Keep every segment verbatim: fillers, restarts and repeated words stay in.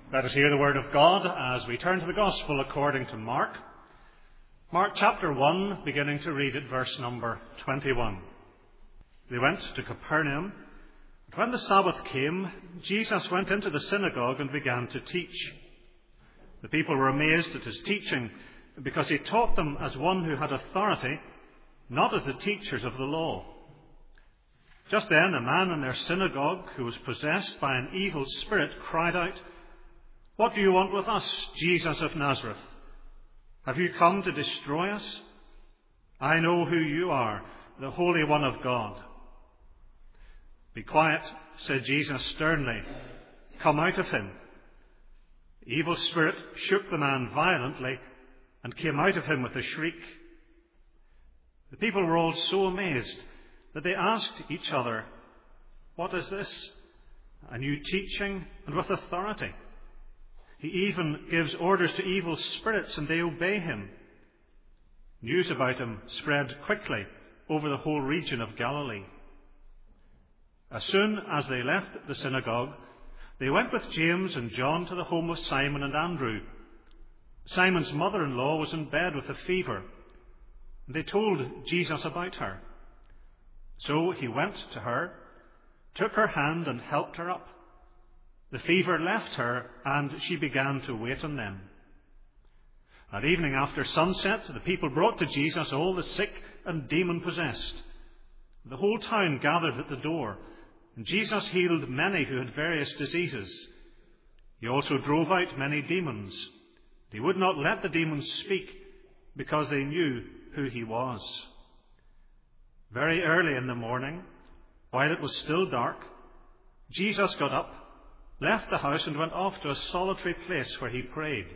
Let us hear the word of God as we turn to the Gospel according to Mark. Mark chapter one, beginning to read at verse number twenty-one. They went to Capernaum, and when the Sabbath came, Jesus went into the synagogue and began to teach. The people were amazed at his teaching, because he taught them as one who had authority, not as the teachers of the law. Just then a man in their synagogue, who was possessed by an evil spirit, cried out, "What do you want with us, Jesus of Nazareth? Have you come to destroy us? I know who you are, the Holy One of God." "Be quiet," said Jesus sternly. "Come out of him." The evil spirit shook the man violently and came out of him with a shriek. The people were all so amazed that they asked each other, "What is this? A new teaching and with authority. He even gives orders to evil spirits and they obey him." News about him spread quickly over the whole region of Galilee. As soon as they left the synagogue, they went with James and John to the home of Simon and Andrew. Simon's mother-in-law was in bed with a fever, and they told Jesus about her. So he went to her, took her hand and helped her up. The fever left her, and she began to wait on them. That evening after sunset, the people brought to Jesus all the sick and demon-possessed. The whole town gathered at the door, and Jesus healed many who had various diseases. He also drove out many demons. He would not let the demons speak, because they knew who he was. Very early in the morning, while it was still dark, Jesus got up, left the house and went off to a solitary place where he prayed.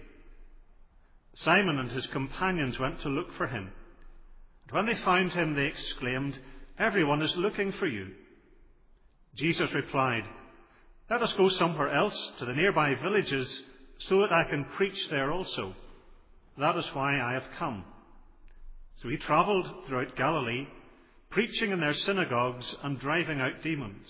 Simon and his companions went to look for him. And when they found him, they exclaimed, "Everyone is looking for you." Jesus replied, "Let us go somewhere else, to the nearby villages, so that I can preach there also. That is why I have come." So he travelled throughout Galilee, preaching in their synagogues and driving out demons.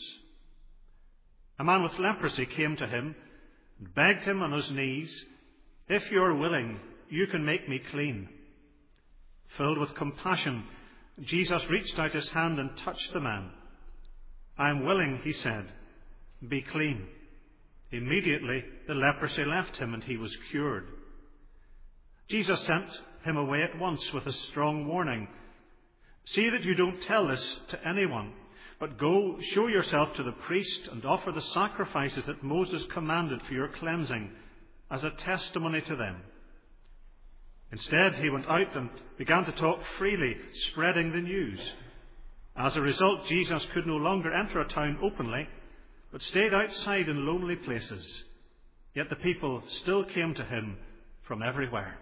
A man with leprosy came to him and begged him on his knees, "If you are willing, you can make me clean." Filled with compassion, Jesus reached out his hand and touched the man. "I am willing," he said. "Be clean." Immediately the leprosy left him and he was cured. Jesus sent him away at once with a strong warning. "See that you don't tell this to anyone, but go, show yourself to the priest and offer the sacrifices that Moses commanded for your cleansing as a testimony to them." Instead, he went out and began to talk freely, spreading the news. As a result, Jesus could no longer enter a town openly, but stayed outside in lonely places. Yet the people still came to him from everywhere.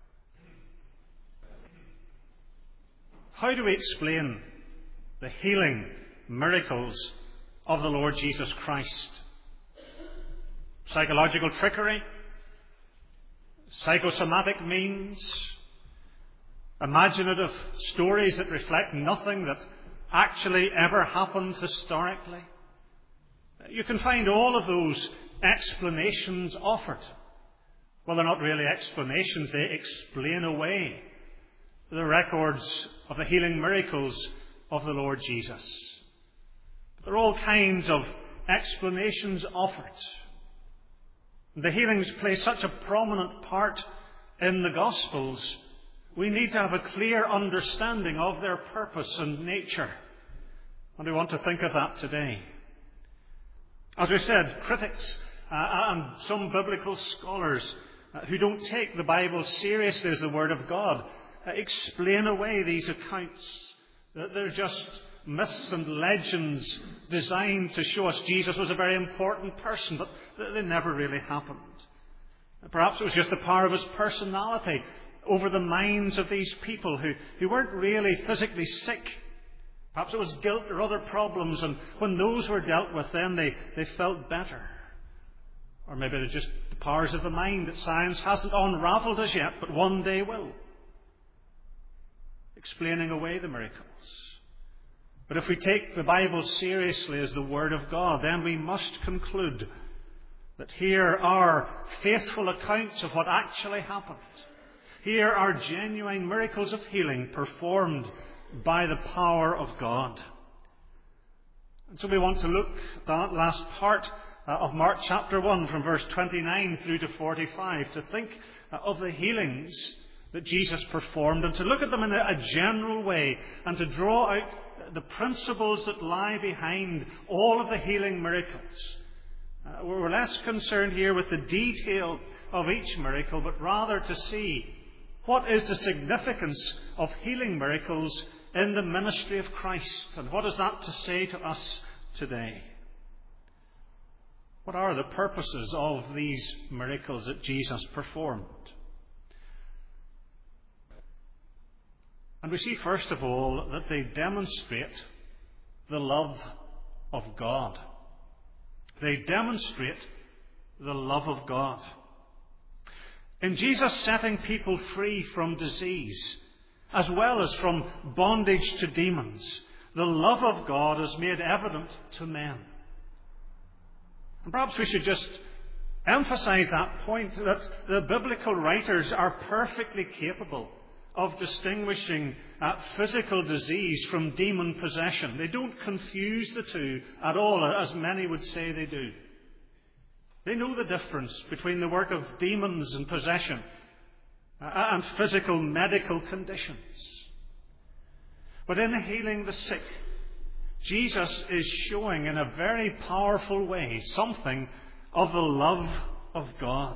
How do we explain the healing miracles of the Lord Jesus Christ? Psychological trickery? Psychosomatic means? Imaginative stories that reflect nothing that actually ever happened historically? You can find all of those explanations offered. Well, they're not really explanations. They explain away the records of the healing miracles of the Lord Jesus. But there are all kinds of explanations offered. The healings play such a prominent part in the Gospels. We need to have a clear understanding of their purpose and nature. And we want to think of that today. As we said, critics uh, and some biblical scholars uh, who don't take the Bible seriously as the Word of God uh, explain away these accounts. That they're just myths and legends designed to show us Jesus was a very important person, but they never really happened. Perhaps it was just the power of his personality over the minds of these people who, who weren't really physically sick. Perhaps it was guilt or other problems, and when those were dealt with, then they, they felt better. Or maybe they're just the powers of the mind that science hasn't unravelled as yet, but one day will. Explaining away the miracles. But if we take the Bible seriously as the Word of God, then we must conclude That here are faithful accounts of what actually happened. Here are genuine miracles of healing performed by the power of God. And so we want to look at that last part of Mark chapter one from verse twenty-nine through to forty-five to think of the healings that Jesus performed and to look at them in a general way and to draw out the principles that lie behind all of the healing miracles. Uh, we're less concerned here with the detail of each miracle, but rather to see what is the significance of healing miracles in the ministry of Christ, and what is that to say to us today? What are the purposes of these miracles that Jesus performed? And we see, first of all, that they demonstrate the love of God. They demonstrate the love of God. In Jesus setting people free from disease, as well as from bondage to demons, the love of God is made evident to men. And perhaps we should just emphasize that point, that the biblical writers are perfectly capable of distinguishing uh, physical disease from demon possession. They don't confuse the two at all, as many would say they do. They know the difference between the work of demons and possession uh, and physical medical conditions. But in healing the sick, Jesus is showing in a very powerful way something of the love of God.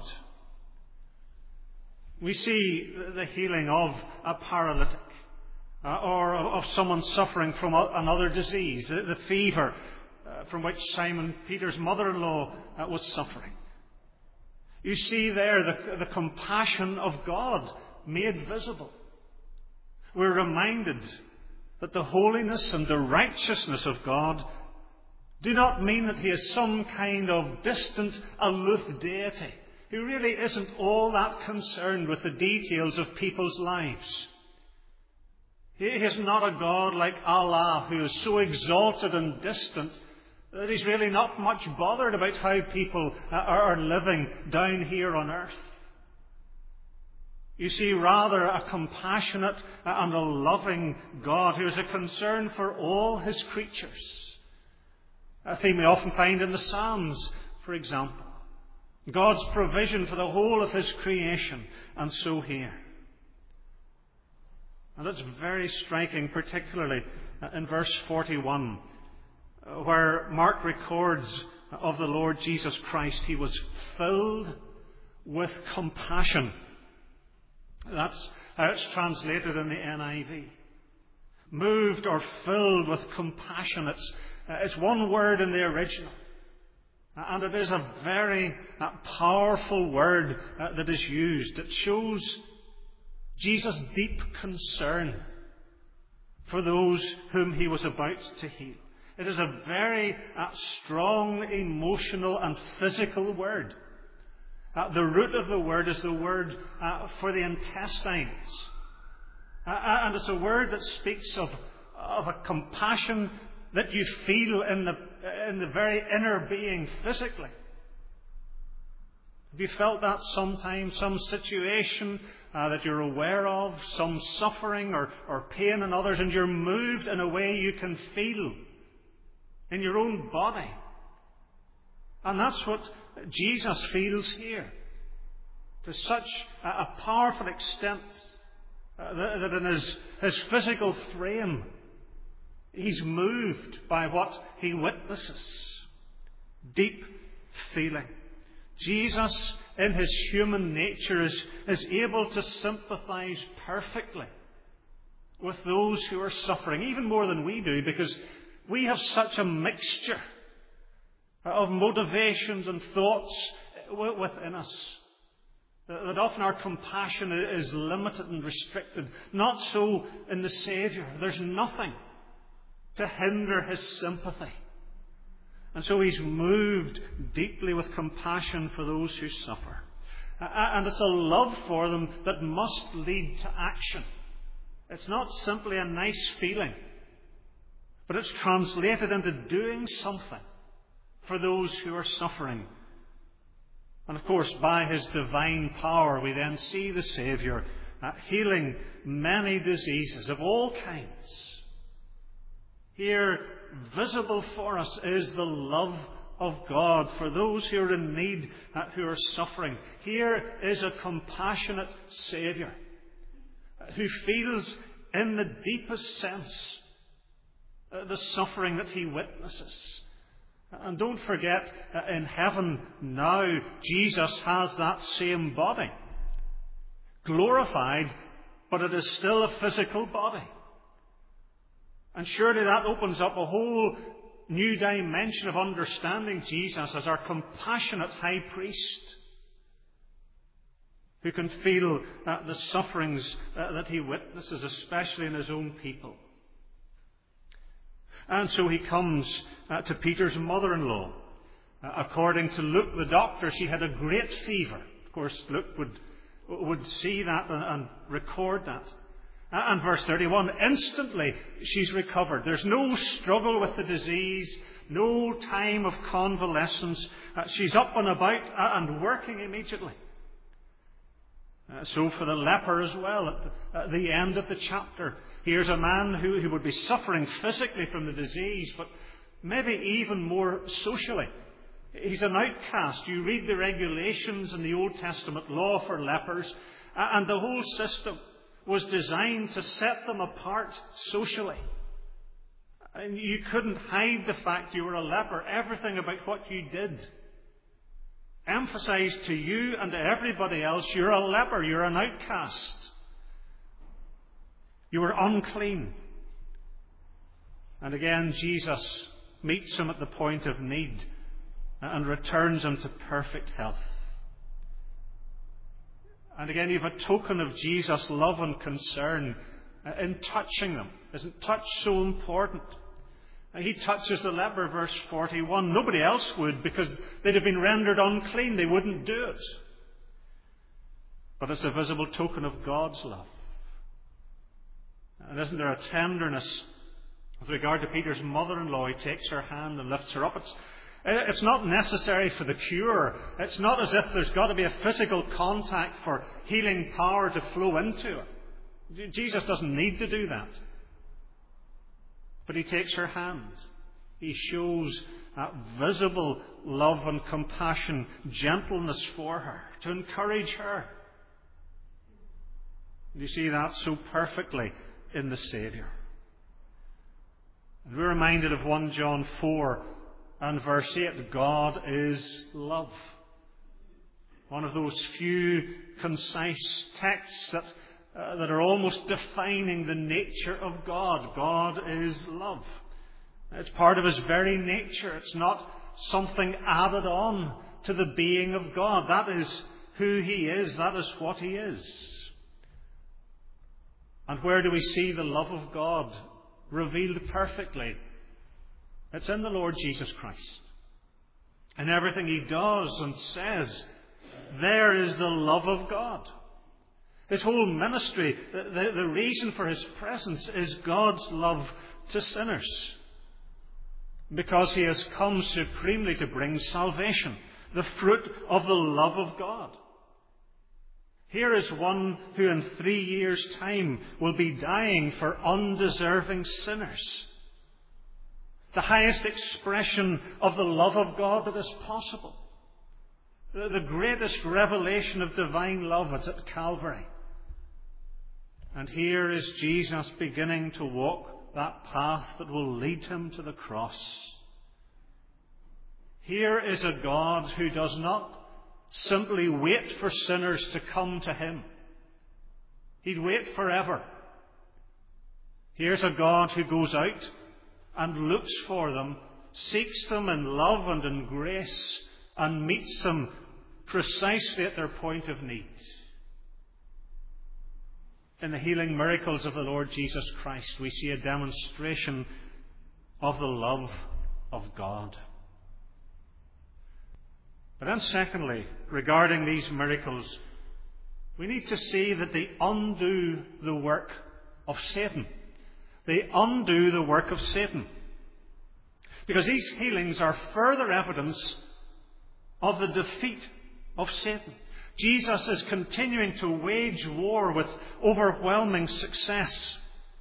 We see the healing of a paralytic uh, or of someone suffering from another disease, the, the fever uh, from which Simon Peter's mother-in-law uh, was suffering. You see there the, the compassion of God made visible. We're reminded that the holiness and the righteousness of God do not mean that he is some kind of distant, aloof deity who really isn't all that concerned with the details of people's lives. He is not a God like Allah who is so exalted and distant that he's really not much bothered about how people are living down here on earth. You see rather a compassionate and a loving God who is a concern for all his creatures. A theme we often find in the Psalms, for example. God's provision for the whole of his creation, and so here. And it's very striking, particularly in verse forty-one, where Mark records of the Lord Jesus Christ, he was filled with compassion. That's how it's translated in the N I V. Moved or filled with compassion. It's, uh, it's one word in the original. And it is a very uh, powerful word uh, that is used. It shows Jesus' deep concern for those whom he was about to heal. It is a very uh, strong, emotional and physical word. Uh, the root of the word is the word uh, for the intestines. Uh, and it's a word that speaks of, of a compassion that you feel in the, in the very inner being physically. Have you felt that sometime? Some situation uh, that you're aware of, some suffering or, or pain in others, and you're moved in a way you can feel in your own body. And that's what Jesus feels here, to such a powerful extent uh, that in his, his physical frame he's moved by what he witnesses. Deep feeling. Jesus, in his human nature, is, is able to sympathize perfectly with those who are suffering, even more than we do, because we have such a mixture of motivations and thoughts within us that often our compassion is limited and restricted. Not so in the Saviour. There's nothing to hinder his sympathy. And so he's moved deeply with compassion for those who suffer. And it's a love for them that must lead to action. It's not simply a nice feeling, but it's translated into doing something for those who are suffering And of course, by his divine power, we then see the Saviour uh, healing many diseases of all kinds. Here, visible for us, is the love of God for those who are in need, uh, who are suffering. Here is a compassionate Saviour uh, who feels in the deepest sense uh, the suffering that he witnesses. And don't forget, uh, in heaven now, Jesus has that same body, glorified, but it is still a physical body. And surely that opens up a whole new dimension of understanding Jesus as our compassionate high priest, who can feel uh, the sufferings uh, that he witnesses, especially in his own people. And so he comes uh, to Peter's mother-in-law. Uh, according to Luke, the doctor, she had a great fever. Of course, Luke would, would see that and, and record that. Uh, and verse thirty-one, instantly she's recovered. There's no struggle with the disease, no time of convalescence. Uh, she's up and about uh, and working immediately. Uh, so for the leper as well, at the, at the end of the chapter, here's a man who, who would be suffering physically from the disease, but maybe even more socially. He's an outcast. You read the regulations in the Old Testament law for lepers, uh, and the whole system was designed to set them apart socially. And you couldn't hide the fact you were a leper. Everything about what you did emphasized to you and to everybody else, you're a leper, you're an outcast. You were unclean. And again, Jesus meets him at the point of need and returns him to perfect health. And again, you have a token of Jesus' love and concern in touching them. Isn't touch so important? He touches the leper, verse forty-one. Nobody else would, because they'd have been rendered unclean. They wouldn't do it. But it's a visible token of God's love. And isn't there a tenderness with regard to Peter's mother-in-law? He takes her hand and lifts her up. It's, it's not necessary for the cure. It's not as if there's got to be a physical contact for healing power to flow into her. Jesus doesn't need to do that. But he takes her hand. He shows that visible love and compassion, gentleness for her, to encourage her. You see that so perfectly in the Saviour. And we're reminded of First John four and verse eight. God is love. One of those few concise texts that Uh, that are almost defining the nature of God. God is love. It's part of his very nature. It's not something added on to the being of God. That is who he is. That is what he is. And where do we see the love of God revealed perfectly? It's in the Lord Jesus Christ. In everything he does and says, there is the love of God. His whole ministry, the, the, the reason for his presence is God's love to sinners. Because he has come supremely to bring salvation, the fruit of the love of God. Here is one who in three years' time will be dying for undeserving sinners. The highest expression of the love of God that is possible. The, the greatest revelation of divine love is at Calvary. And here is Jesus beginning to walk that path that will lead him to the cross. Here is a God who does not simply wait for sinners to come to him. He'd wait forever. Here's a God who goes out and looks for them, seeks them in love and in grace, and meets them precisely at their point of need. In the healing miracles of the Lord Jesus Christ, we see a demonstration of the love of God. But then secondly, regarding these miracles, we need to see that they undo the work of Satan. They undo the work of Satan. Because these healings are further evidence of the defeat of Satan. Jesus is continuing to wage war with overwhelming success.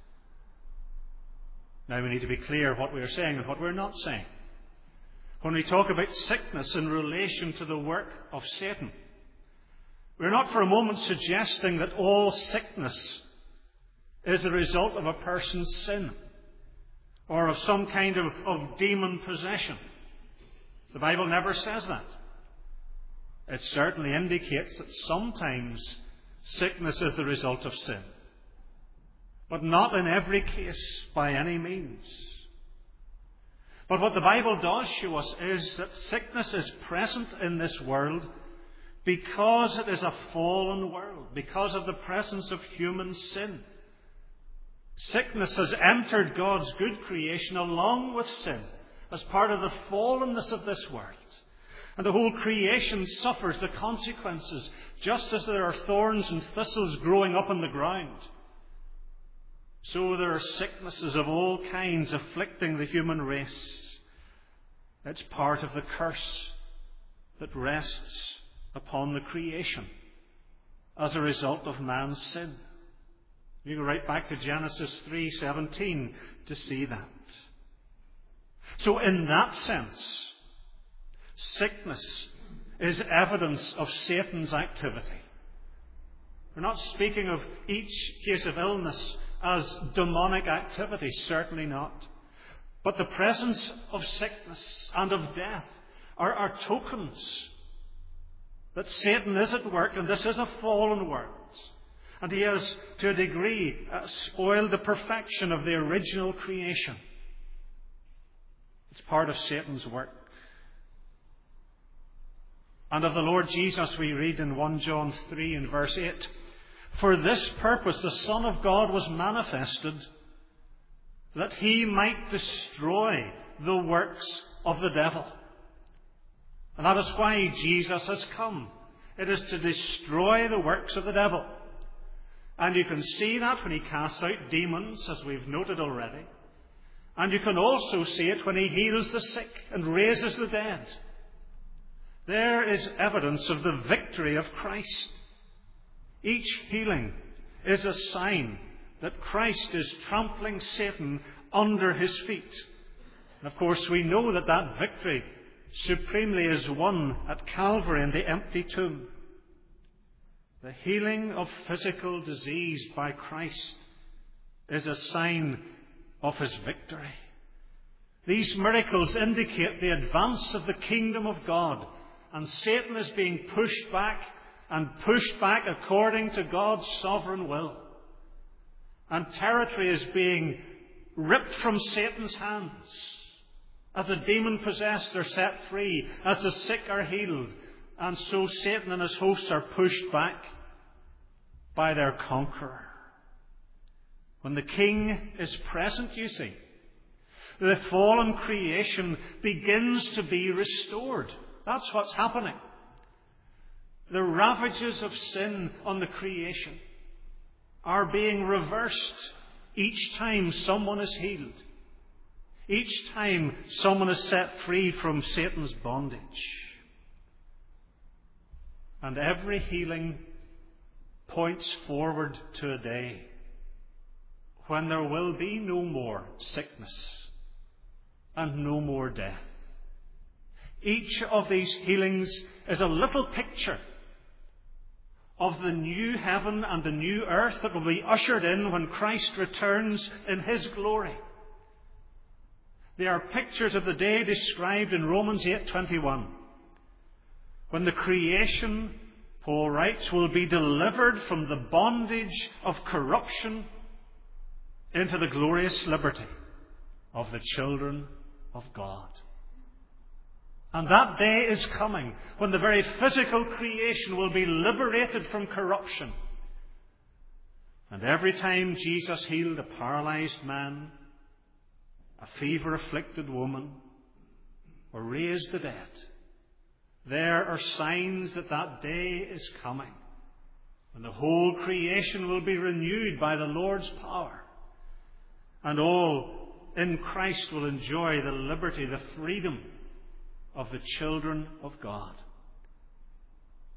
Now we need to be clear what we are saying and what we're not saying. When we talk about sickness in relation to the work of Satan, we're not for a moment suggesting that all sickness is the result of a person's sin or of some kind of, of demon possession. The Bible never says that. It certainly indicates that sometimes sickness is the result of sin, but not in every case by any means. But what the Bible does show us is that sickness is present in this world because it is a fallen world, because of the presence of human sin. Sickness has entered God's good creation along with sin as part of the fallenness of this world. And the whole creation suffers the consequences, just as there are thorns and thistles growing up in the ground. So there are sicknesses of all kinds afflicting the human race. It's part of the curse that rests upon the creation as a result of man's sin. You go right back to Genesis three seventeen to see that. So in that sense, sickness is evidence of Satan's activity. We're not speaking of each case of illness as demonic activity, certainly not. But the presence of sickness and of death are, are tokens that Satan is at work, and this is a fallen world. And he has, to a degree, uh, spoiled the perfection of the original creation. It's part of Satan's work. And of the Lord Jesus we read in First John three and verse eight, "For this purpose the Son of God was manifested, that he might destroy the works of the devil." And that is why Jesus has come. It is to destroy the works of the devil. And you can see that when he casts out demons, as we've noted already. And you can also see it when he heals the sick and raises the dead. There is evidence of the victory of Christ. Each healing is a sign that Christ is trampling Satan under his feet. And of course we know that that victory supremely is won at Calvary in the empty tomb. The healing of physical disease by Christ is a sign of his victory. These miracles indicate the advance of the kingdom of God, and Satan is being pushed back and pushed back according to God's sovereign will. And territory is being ripped from Satan's hands as the demon-possessed are set free, as the sick are healed, and so Satan and his hosts are pushed back by their conqueror. When the king is present, you see, the fallen creation begins to be restored. That's what's happening. The ravages of sin on the creation are being reversed each time someone is healed. Each time someone is set free from Satan's bondage. And every healing points forward to a day when there will be no more sickness and no more death. Each of these healings is a little picture of the new heaven and the new earth that will be ushered in when Christ returns in his glory. They are pictures of the day described in Romans eight twenty-one, when the creation, Paul writes, will be delivered from the bondage of corruption into the glorious liberty of the children of God. And that day is coming when the very physical creation will be liberated from corruption. And every time Jesus healed a paralyzed man, a fever-afflicted woman, or raised the dead, there are signs that that day is coming, when the whole creation will be renewed by the Lord's power, and all in Christ will enjoy the liberty, the freedom of the children of God.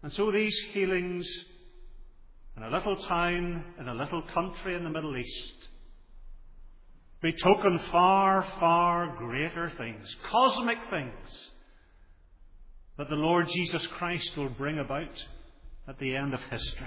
And so these healings in a little town, in a little country in the Middle East, betoken far, far greater things, cosmic things, that the Lord Jesus Christ will bring about at the end of history.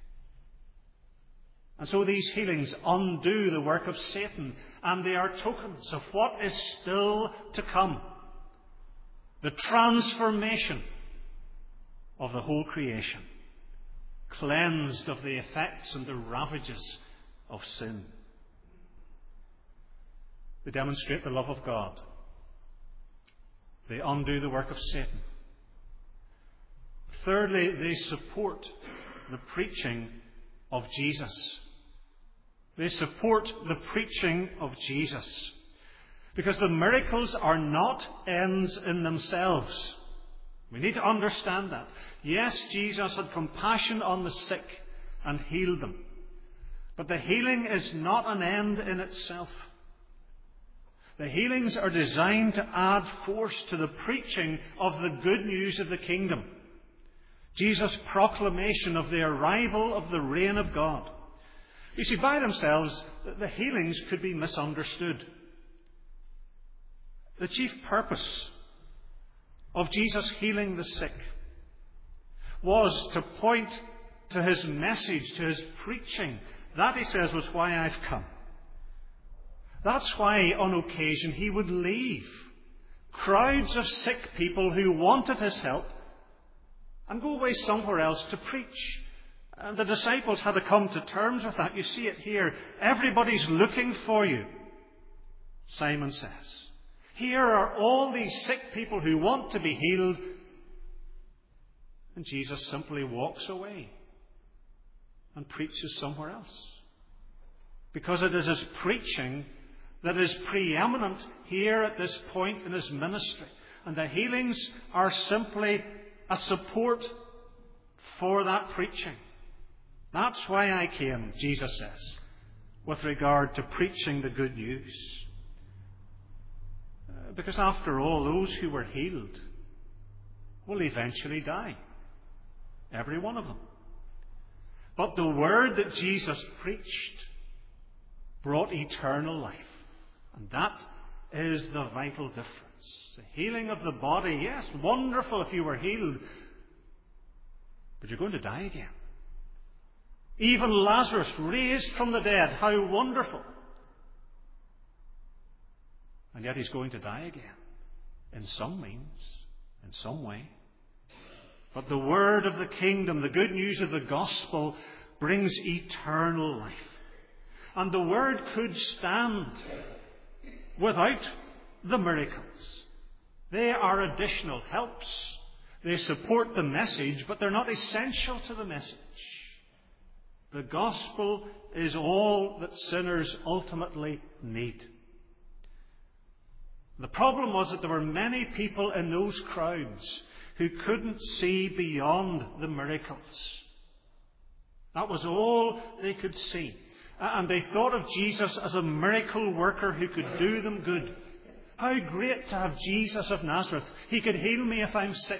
And so these healings undo the work of Satan, and they are tokens of what is still to come. The transformation of the whole creation, cleansed of the effects and the ravages of sin. They demonstrate the love of God. They undo the work of Satan. Thirdly, they support the preaching of Jesus. They support the preaching of Jesus. Because the miracles are not ends in themselves. We need to understand that. Yes, Jesus had compassion on the sick and healed them. But the healing is not an end in itself. The healings are designed to add force to the preaching of the good news of the kingdom. Jesus' proclamation of the arrival of the reign of God. You see, by themselves, the healings could be misunderstood. The chief purpose of Jesus healing the sick was to point to his message, to his preaching. That, he says, was why I've come. That's why, on occasion, he would leave crowds of sick people who wanted his help and go away somewhere else to preach. And the disciples had to come to terms with that. You see it here. Everybody's looking for you, Simon says. Here are all these sick people who want to be healed. And Jesus simply walks away and preaches somewhere else. Because it is his preaching that is preeminent here at this point in his ministry. And the healings are simply a support for that preaching. That's why I came, Jesus says, with regard to preaching the good news. Uh, because after all, those who were healed will eventually die. Every one of them. But the word that Jesus preached brought eternal life. And that is the vital difference. The healing of the body, yes, wonderful if you were healed. But you're going to die again. Even Lazarus raised from the dead, how wonderful. And yet he's going to die again. In some means, in some way. But the word of the kingdom, the good news of the gospel, brings eternal life. And the word could stand without the miracles. They are additional helps. They support the message, but they're not essential to the message. The gospel is all that sinners ultimately need. The problem was that there were many people in those crowds who couldn't see beyond the miracles. That was all they could see. And they thought of Jesus as a miracle worker who could do them good. How great to have Jesus of Nazareth. He could heal me if I'm sick.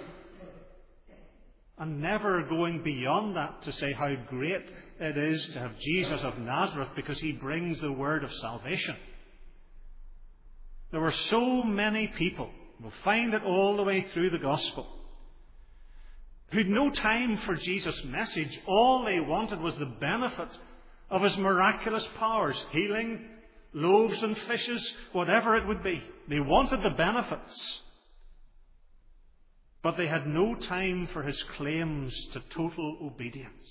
And never going beyond that to say how great it is to have Jesus of Nazareth because he brings the word of salvation. There were so many people, we'll find it all the way through the gospel, who'd no time for Jesus' message. All they wanted was the benefit of his miraculous powers, healing, loaves and fishes, whatever it would be. They wanted the benefits. But they had no time for his claims to total obedience.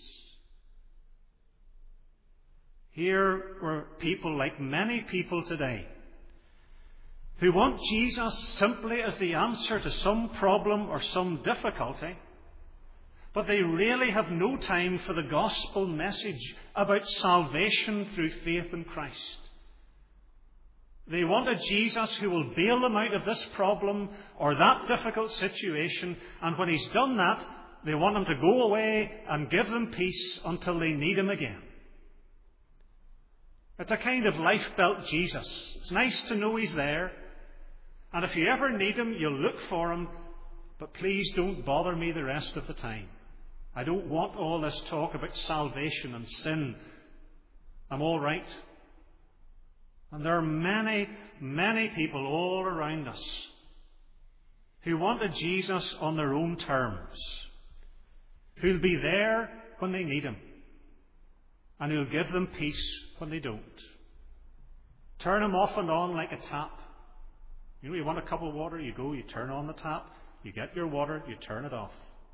Here were people like many people today who want Jesus simply as the answer to some problem or some difficulty, but they really have no time for the gospel message about salvation through faith in Christ. They want a Jesus who will bail them out of this problem or that difficult situation, and when he's done that, they want him to go away and give them peace until they need him again. It's a kind of life-belt Jesus. It's nice to know he's there, and if you ever need him, you'll look for him, but please don't bother me the rest of the time. I don't want all this talk about salvation and sin. I'm all right. And there are many, many people all around us who want a Jesus on their own terms, who'll be there when they need him, and who'll give them peace when they don't. Turn him off and on like a tap. You know, you want a cup of water, you go, you turn on the tap, you get your water, you turn it off.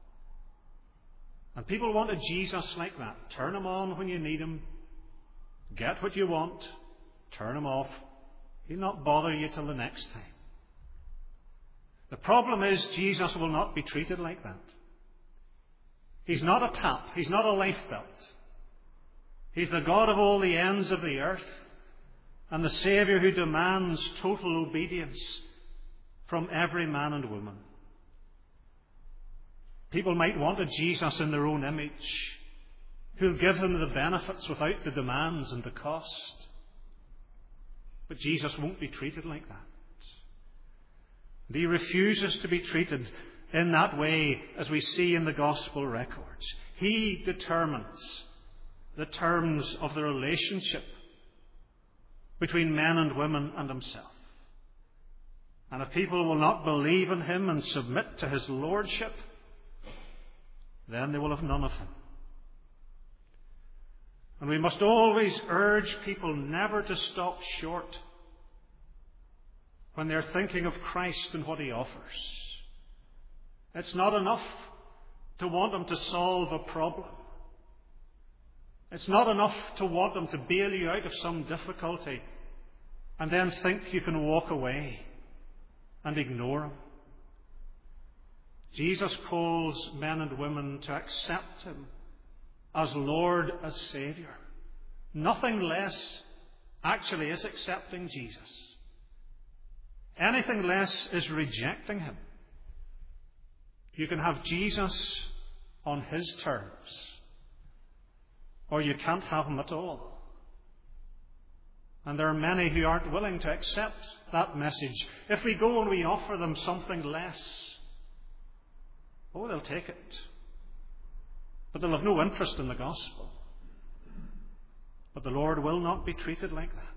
And people want a Jesus like that. Turn him on when you need him, get what you want, turn him off. He'll not bother you till the next time. The problem is Jesus will not be treated like that. He's not a tap. He's not a life belt. He's the God of all the ends of the earth and the Saviour who demands total obedience from every man and woman. People might want a Jesus in their own image who'll give them the benefits without the demands and the cost. But Jesus won't be treated like that. And he refuses to be treated in that way, as we see in the Gospel records. He determines the terms of the relationship between men and women and himself. And if people will not believe in him and submit to his lordship, then they will have none of him. And we must always urge people never to stop short when they're thinking of Christ and what he offers. It's not enough to want him to solve a problem. It's not enough to want him to bail you out of some difficulty and then think you can walk away and ignore him. Jesus calls men and women to accept him as Lord, as Saviour. Nothing less actually is accepting Jesus. Anything less is rejecting him. You can have Jesus on his terms, or you can't have him at all. And there are many who aren't willing to accept that message. If we go and we offer them something less, oh, they'll take it. But they'll have no interest in the gospel. But the Lord will not be treated like that.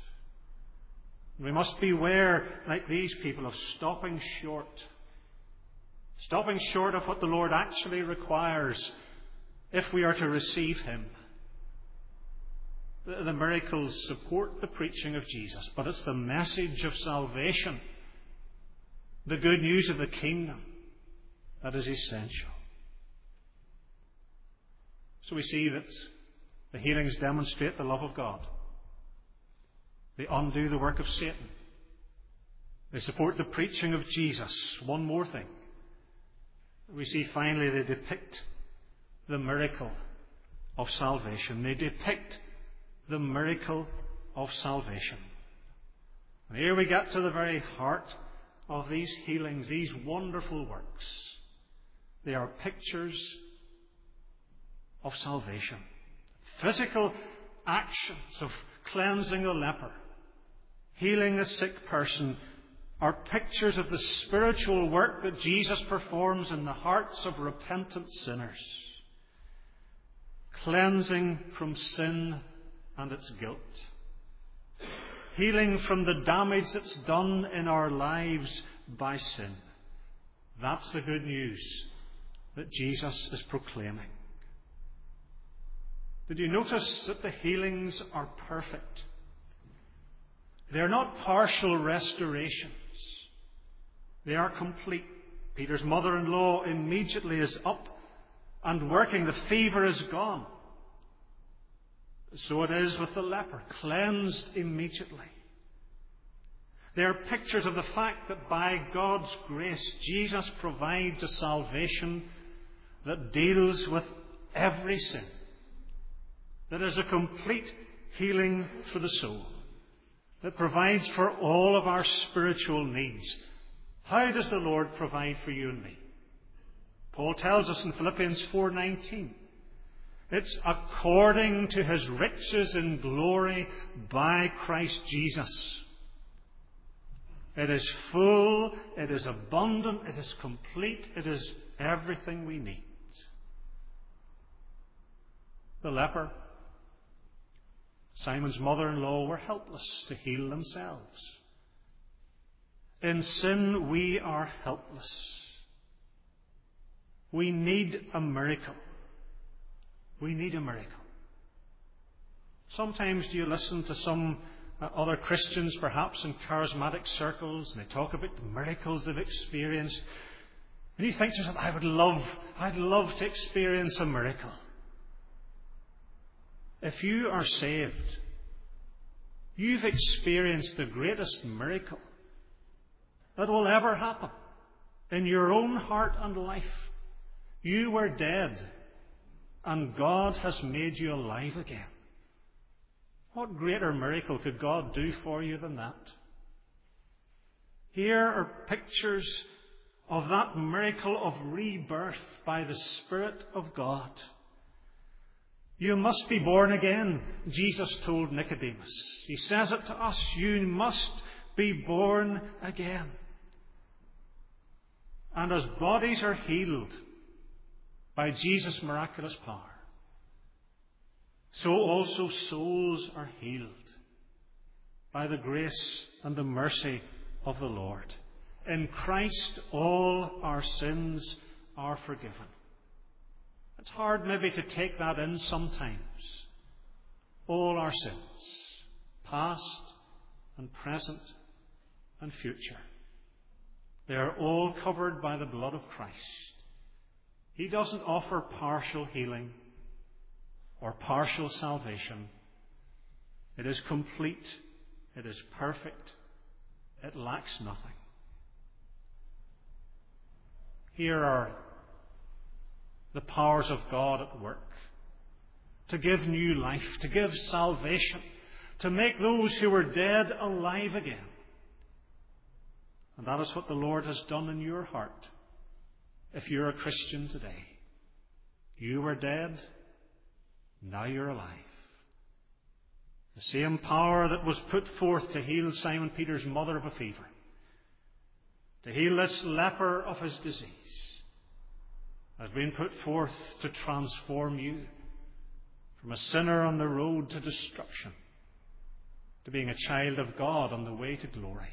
We must beware, like these people, of stopping short. Stopping short of what the Lord actually requires if we are to receive him. The, the miracles support the preaching of Jesus, but it's the message of salvation, the good news of the kingdom, that is essential. So we see that the healings demonstrate the love of God. They undo the work of Satan. They support the preaching of Jesus. One more thing. We see finally they depict the miracle of salvation. They depict the miracle of salvation. And here we get to the very heart of these healings, these wonderful works. They are pictures of salvation. Physical actions of cleansing a leper, healing a sick person, are pictures of the spiritual work that Jesus performs in the hearts of repentant sinners. Cleansing from sin and its guilt. Healing from the damage that's done in our lives by sin. That's the good news that Jesus is proclaiming. Did you notice that the healings are perfect? They're not partial restorations. They are complete. Peter's mother-in-law immediately is up and working. The fever is gone. So it is with the leper, cleansed immediately. They are pictures of the fact that by God's grace, Jesus provides a salvation that deals with every sin. That is a complete healing for the soul. That provides for all of our spiritual needs. How does the Lord provide for you and me? Paul tells us in Philippians four nineteen. It's according to his riches in glory by Christ Jesus. It is full, it is abundant, it is complete, it is everything we need. The leper, Simon's mother-in-law, were helpless to heal themselves. In sin, we are helpless. We need a miracle. We need a miracle. Sometimes do you listen to some uh, other Christians, perhaps in charismatic circles, and they talk about the miracles they've experienced, and you think to yourself, I would love, I'd love to experience a miracle. If you are saved, you've experienced the greatest miracle that will ever happen in your own heart and life. You were dead, and God has made you alive again. What greater miracle could God do for you than that? Here are pictures of that miracle of rebirth by the Spirit of God. You must be born again, Jesus told Nicodemus. He says it to us. You must be born again. And as bodies are healed by Jesus' miraculous power, so also souls are healed by the grace and the mercy of the Lord. In Christ, all our sins are forgiven. It's hard maybe to take that in sometimes. All our sins, past and present and future, they are all covered by the blood of Christ. He doesn't offer partial healing or partial salvation. It is complete. It is perfect. It lacks nothing. Here are the powers of God at work to give new life, to give salvation, to make those who were dead alive again. And that is what the Lord has done in your heart. If you're a Christian today, you were dead, now you're alive. The same power that was put forth to heal Simon Peter's mother of a fever, to heal this leper of his disease, has been put forth to transform you from a sinner on the road to destruction to being a child of God on the way to glory.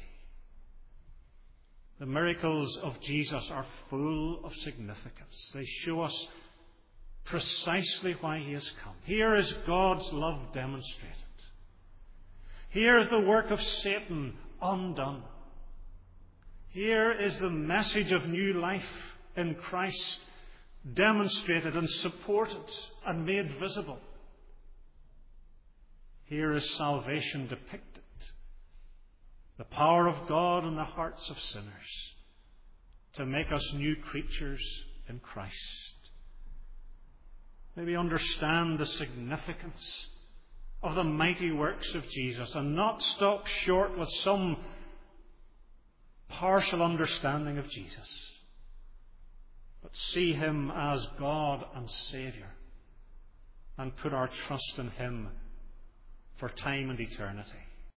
The miracles of Jesus are full of significance. They show us precisely why he has come. Here is God's love demonstrated. Here is the work of Satan undone. Here is the message of new life in Christ demonstrated and supported and made visible. Here is salvation depicted. The power of God in the hearts of sinners to make us new creatures in Christ. May we understand the significance of the mighty works of Jesus and not stop short with some partial understanding of Jesus, but see him as God and Saviour and put our trust in him for time and eternity.